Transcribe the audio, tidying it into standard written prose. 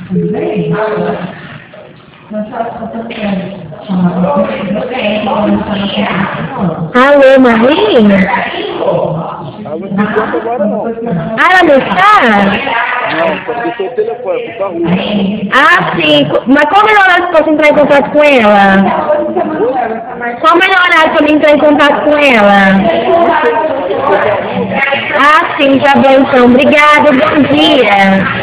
Tudo bem? Mas só estou querendo chamar você, Alô, Marinha? Ela não me conta agora não. Ah, ela não está? Não, só deixou o telefone, por favor. Ah, sim. Mas qual o melhor horário que posso entrar em contato com ela? Qual o melhor horário para mim entrar em contato com ela? Ah, sim, tá bom então. Obrigada, bom dia.